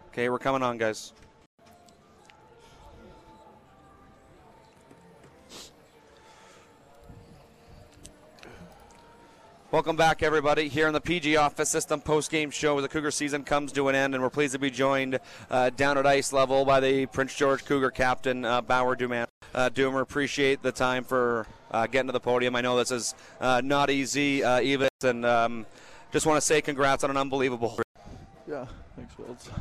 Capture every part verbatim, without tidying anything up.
Okay, we're coming on, guys. Welcome back, everybody, here in the P G Office System post-game show. The Cougar season comes to an end, and we're pleased to be joined uh, down at ice level by the Prince George Cougar captain, uh, Bauer Duman. Uh, Doomer, appreciate the time for uh, getting to the podium. I know this is uh, not easy, uh, even, and um, just want to say congrats on an unbelievable. Yeah, thanks, Wilds.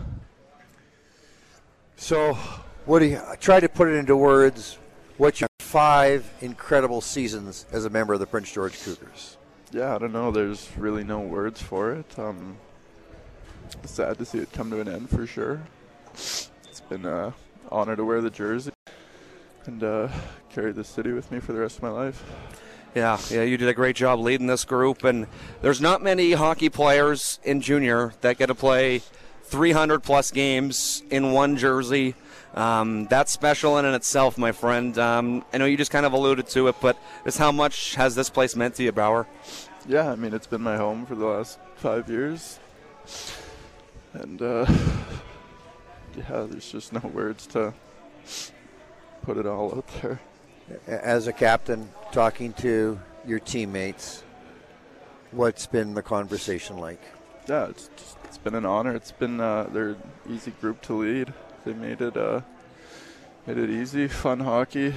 So, what do you try to put it into words? What's your five incredible seasons as a member of the Prince George Cougars? Yeah, I don't know. There's really no words for it. Um, sad to see it come to an end for sure. It's been an honor to wear the jersey and uh, carry the city with me for the rest of my life. Yeah, yeah, you did a great job leading this group, and there's not many hockey players in junior that get to play three hundred plus games in one jersey. Um, that's special in and itself, my friend. Um, I know you just kind of alluded to it, but just how much has this place meant to you, Bauer? Yeah, I mean, it's been my home for the last five years. And, uh, yeah, there's just no words to put it all out there. As a captain, talking to your teammates, what's been the conversation like? Yeah, it's just, it's been an honor. It's been uh, their easy group to lead. They made it uh, made it easy, fun hockey.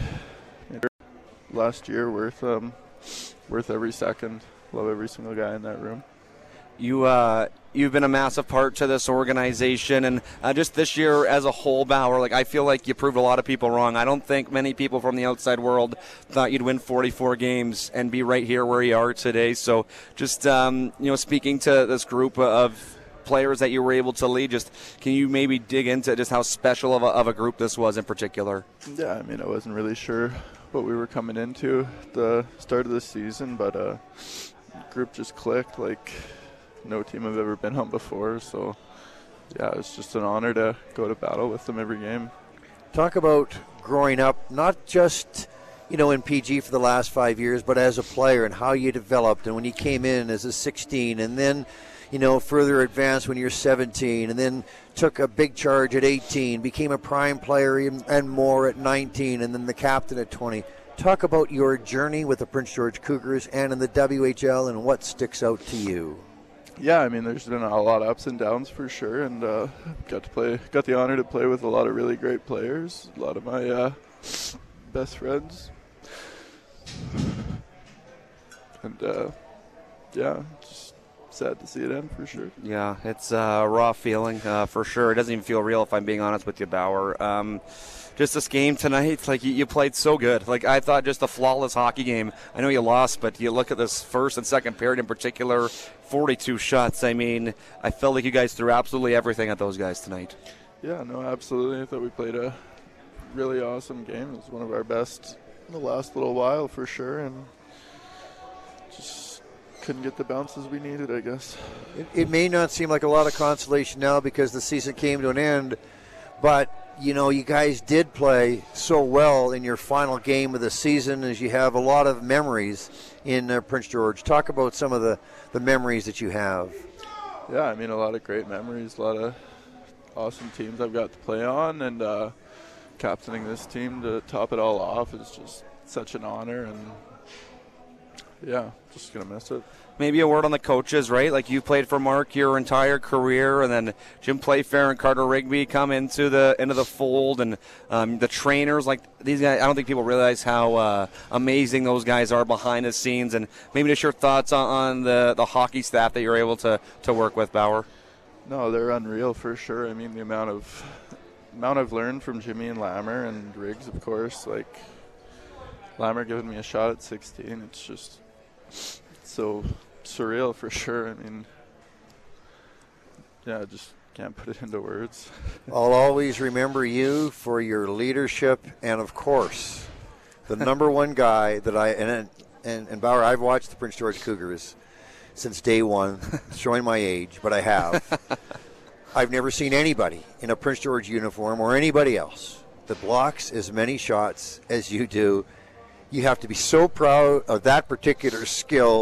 Last year, worth um, worth every second. Love every single guy in that room. You uh, you've been a massive part to this organization, and uh, just this year as a whole, Bauer. Like I feel like you proved a lot of people wrong. I don't think many people from the outside world thought you'd win forty-four games and be right here where you are today. So, just um, you know, speaking to this group of players that you were able to lead, just can you maybe dig into just how special of a, of a group this was in particular? Yeah, I mean, I wasn't really sure what we were coming into at the start of the season, but uh, the group just clicked like no team I've ever been on before. So, yeah, it's just an honor to go to battle with them every game. Talk about growing up, not just, you know, in P G for the last five years, but as a player and how you developed and when you came in as a sixteen and then, you know, further advanced when you're seventeen, and then took a big charge at eighteen, became a prime player and more at nineteen, and then the captain at twenty. Talk about your journey with the Prince George Cougars and in the W H L and what sticks out to you. Yeah, I mean, there's been a lot of ups and downs for sure, and uh, got to play, got the honor to play with a lot of really great players, a lot of my uh, best friends, and uh, yeah, just sad to see it end for sure. Yeah, it's a raw feeling uh, for sure. It doesn't even feel real if I'm being honest with you, Bauer. Um, just this game tonight, like you, you played so good. Like I thought, just a flawless hockey game. I know you lost, but you look at this first and second period in particular, forty-two shots. I mean, I felt like you guys threw absolutely everything at those guys tonight. Yeah, no, absolutely. I thought we played a really awesome game. It was one of our best in the last little while for sure, and just couldn't get the bounces we needed, I guess. It, it may not seem like a lot of consolation now because the season came to an end, but you know, you guys did play so well in your final game of the season as you have a lot of memories in uh, Prince George. Talk about some of the, the memories that you have. Yeah, I mean, a lot of great memories, a lot of awesome teams I've got to play on, and uh, captaining this team to top it all off is just such an honor, and yeah, just going to miss it. Maybe a word on the coaches, right? Like you played for Mark your entire career, and then Jim Playfair and Carter Rigby come into the into the fold, and um, the trainers, like these guys. I don't think people realize how uh, amazing those guys are behind the scenes, and maybe just your thoughts on, on the the hockey staff that you're able to to work with, Bauer. No, they're unreal for sure. I mean, the amount of amount I've learned from Jimmy and Lammer and Riggs, of course. Like Lammer giving me a shot at sixteen, it's just so surreal for sure. I mean, yeah, I just can't put it into words. I'll always remember you for your leadership and, of course, the number one guy that I and and, and Bauer, I've watched the Prince George Cougars since day one, showing my age, but I have. I've never seen anybody in a Prince George uniform or anybody else that blocks as many shots as you do. You have to be so proud of that particular skill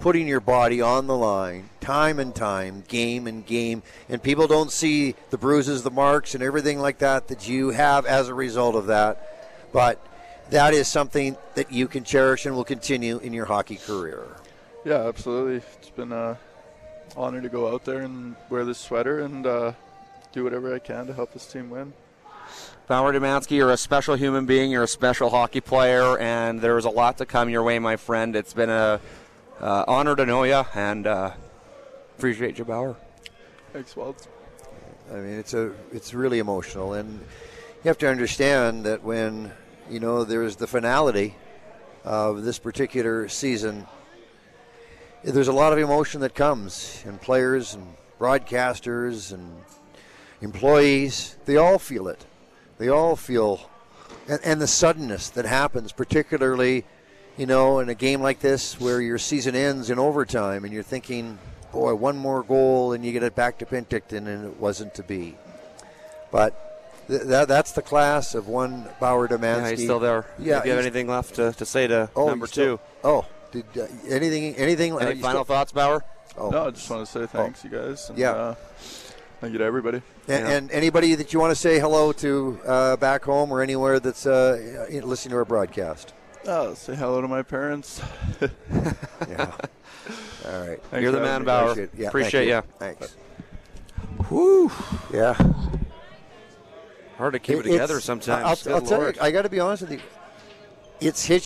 putting your body on the line time and time, game and game, and people don't see the bruises, the marks, and everything like that that you have as a result of that. But that is something that you can cherish and will continue in your hockey career. Yeah, absolutely. It's been an honor to go out there and wear this sweater and uh, do whatever I can to help this team win. Bauer Domanski, you're a special human being. You're a special hockey player, and there's a lot to come your way, my friend. It's been a uh, honor to know you, and uh, appreciate you, Bauer. Thanks, Walt. I mean, it's a it's really emotional, and you have to understand that when you know there's the finality of this particular season, there's a lot of emotion that comes, and players and broadcasters and employees, they all feel it. They all feel, and, and the suddenness that happens, particularly, you know, in a game like this where your season ends in overtime and you're thinking, boy, one more goal and you get it back to Penticton, and it wasn't to be. But th- that that's the class of one Bauer Domanski. Yeah, he's still there. Yeah, if you have anything left to, to say to oh, number still, two. Oh, did uh, anything, anything? Any uh, final still, thoughts, Bauer? Oh. No, I just want to say thanks, you guys. And, Yeah. Uh, thank you to everybody. And, Yeah. and anybody that you want to say hello to uh, back home or anywhere that's uh, listening to our broadcast. Oh, say hello to my parents. Yeah. All right. Thanks You're the for having man, me. Bauer. Appreciate, yeah, Appreciate thank you. Thanks. Whew. Yeah. Hard to keep it, It- together it's- sometimes. I'll, Good I'll tell you, Lord. I got to be honest with you. It's hitch.